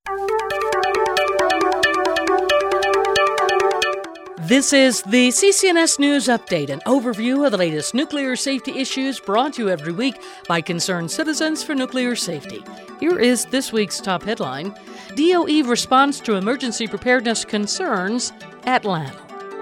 This is the CCNS News Update, an overview of the latest nuclear safety issues brought to you every week by concerned citizens for nuclear safety. Here is this week's top headline: DOE responds to emergency preparedness concerns at LANL.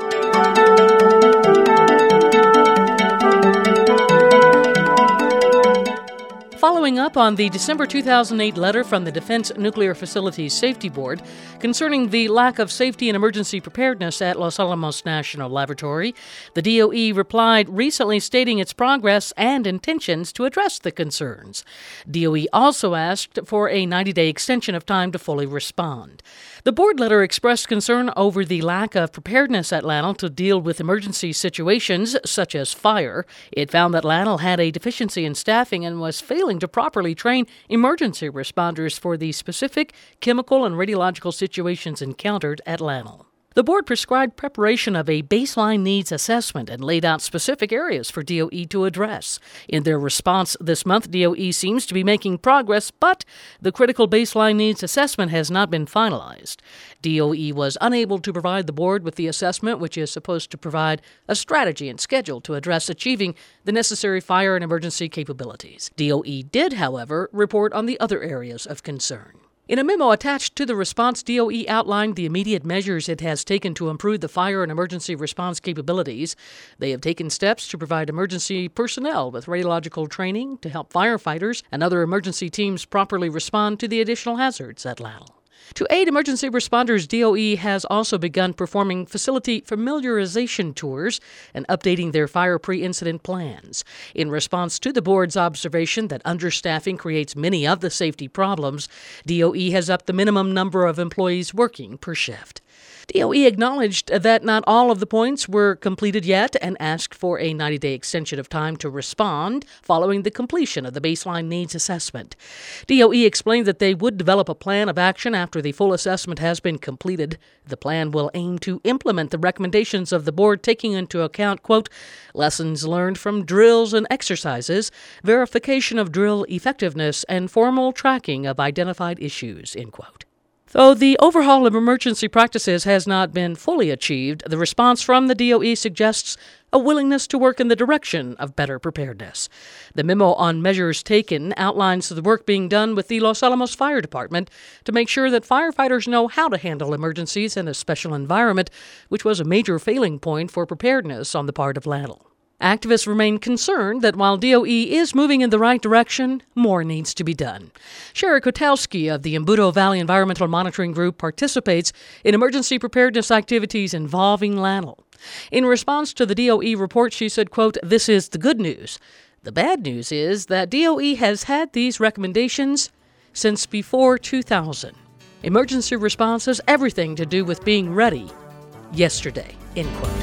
Following up on the December 2008 letter from the Defense Nuclear Facilities Safety Board concerning the lack of safety and emergency preparedness at Los Alamos National Laboratory, the DOE replied recently stating its progress and intentions to address the concerns. DOE also asked for a 90-day extension of time to fully respond. The board letter expressed concern over the lack of preparedness at LANL to deal with emergency situations such as fire. It found that LANL had a deficiency in staffing and was failing to properly train emergency responders for the specific chemical and radiological situations encountered at LANL. The board prescribed preparation of a baseline needs assessment and laid out specific areas for DOE to address. In their response this month, DOE seems to be making progress, but the critical baseline needs assessment has not been finalized. DOE was unable to provide the board with the assessment, which is supposed to provide a strategy and schedule to address achieving the necessary fire and emergency capabilities. DOE did, however, report on the other areas of concern. In a memo attached to the response, DOE outlined the immediate measures it has taken to improve the fire and emergency response capabilities. They have taken steps to provide emergency personnel with radiological training to help firefighters and other emergency teams properly respond to the additional hazards at LANL. To aid emergency responders, DOE has also begun performing facility familiarization tours and updating their fire pre-incident plans. In response to the board's observation that understaffing creates many of the safety problems, DOE has upped the minimum number of employees working per shift. DOE acknowledged that not all of the points were completed yet and asked for a 90-day extension of time to respond following the completion of the baseline needs assessment. DOE explained that they would develop a plan of action after the full assessment has been completed. The plan will aim to implement the recommendations of the board, taking into account, quote, lessons learned from drills and exercises, verification of drill effectiveness, and formal tracking of identified issues, end quote. Though the overhaul of emergency practices has not been fully achieved, the response from the DOE suggests a willingness to work in the direction of better preparedness. The memo on measures taken outlines the work being done with the Los Alamos Fire Department to make sure that firefighters know how to handle emergencies in a special environment, which was a major failing point for preparedness on the part of LANL. Activists remain concerned that while DOE is moving in the right direction, more needs to be done. Sherry Kotowski of the Embudo Valley Environmental Monitoring Group participates in emergency preparedness activities involving LANL. In response to the DOE report, she said, quote, this is the good news. The bad news is that DOE has had these recommendations since before 2000. Emergency response has everything to do with being ready yesterday, end quote.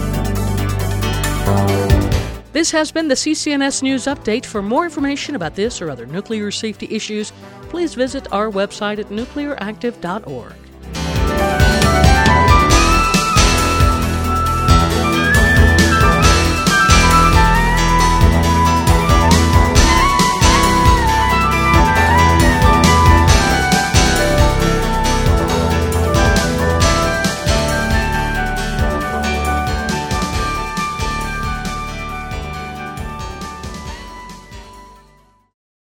This has been the CCNS News Update. For more information about this or other nuclear safety issues, please visit our website at nuclearactive.org.